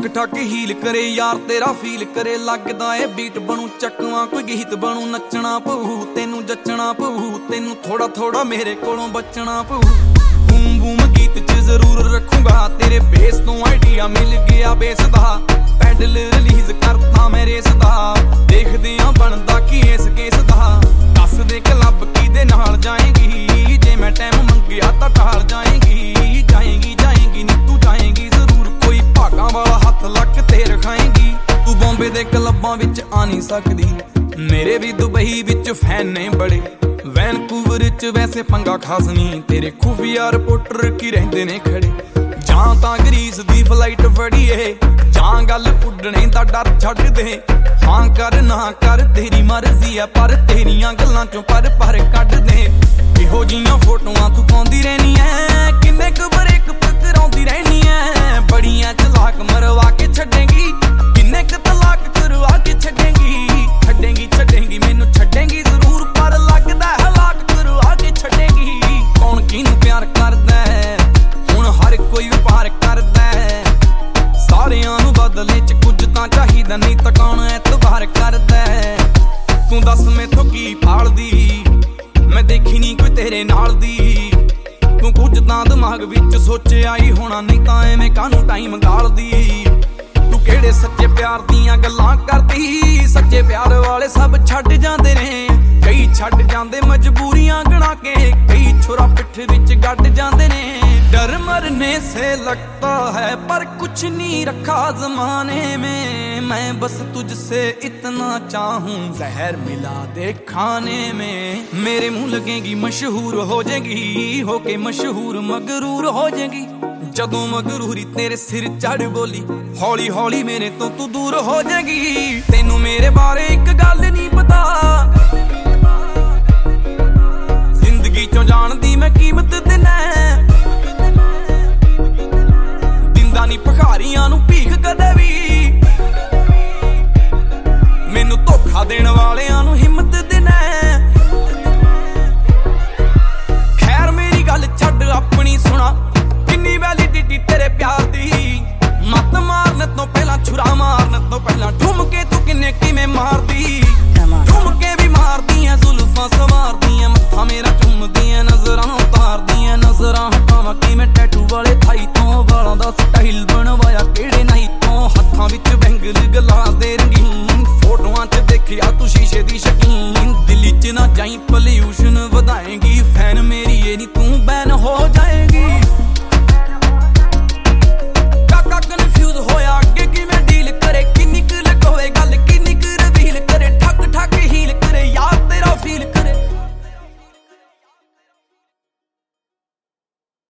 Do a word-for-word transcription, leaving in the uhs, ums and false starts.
ठक ठक हील करे यार तेरा फील करे लगदा ए बीट बनू चकवा कोई गीत बनू नचना पऊ तेनू जचना पऊ तेनू थोड़ा थोड़ा मेरे कोलों बचना पऊ बूम बूम गीत च जरूर रखूंगा तेरे बेस तो आइडिया मिल गया बेस दा पैडल रिलीज करता मैं रेस दा देखदे आ बनदा की इस केस दा दस दे क्लब किदे नाल जाएगी जे मैं टाइम मंगिया तां टाल जाएगी जाएगी जाएगी नी तू जाएगी जरूर कोई भागां वाला हत्थ लक ते रखाएगी तू बॉम्बे दे क्लबां विच आ नहीं सकदी मेरे भी दुबई विच फैन ने बड़े वैनकूवर च वैसे पंगा खास नहीं तेरे खुफिया रिपोर्टर की रहिंदे ने खड़े जां तां ग्रीस दी फ्लाइट फड़ीए जां गल उड्डणे दा डर छड्ड दे हां कर ना कर तेरी मर्जी है पर तेरियां गल्लां चों पर पर कढ दे इहो जियां फोटोआं तू पाउंदी रहनी है किन्ने क ब्रेक कराउंदी रहनी है बड़ियां चलाक मरवा के छड्डेंगी किन्ने क तलाक करवा के छड्डेंगी छड्डेंगी छड्डेंगी मैनू छड्डेंगी जरूर पर लगदा हलाक करवा के छड्डेंगी कौन किनू प्यार करदा है हुण हर कोई व्यापार करदा है सारियां नू बदले च कुछ तां चाहीदा नहीं तां कौन एतबार करदा है तू दस मैथों की भालदी मैं देखी नहीं कोई तेरे नाल दी तू कुछ तां दिमाग विच सोचिया ही होना नहीं तां एवें कानू टाइम गालदी तू केड़े सच्चे प्यार दियां गल्लां करदी सच्चे प्यार वाले सब छड्ड जांदे ने कई छड्ड जांदे मजबूरियां गणा के कई छुरा पिठ विच गड्ड जांदे ने डर मरने से लगता है पर कुछ नहीं रखा ज़माने में मैं बस तुझसे इतना चाहूं जहर मिला दे खाने में मेरे मुंह लगेगी मशहूर हो जाएगी होके मशहूर मगरूर हो जाएगी जदों मगरूरी तेरे सिर चढ़ बोली हौली हौली मेरे तो तू दूर हो जाएगी तेनू मेरे बारे एक गल नहीं पता जिंदगी चों जानदी मैं कीमत देना दिंदा नहीं भखारियां नू भीख कदे भी मैनू धोखा देण वाले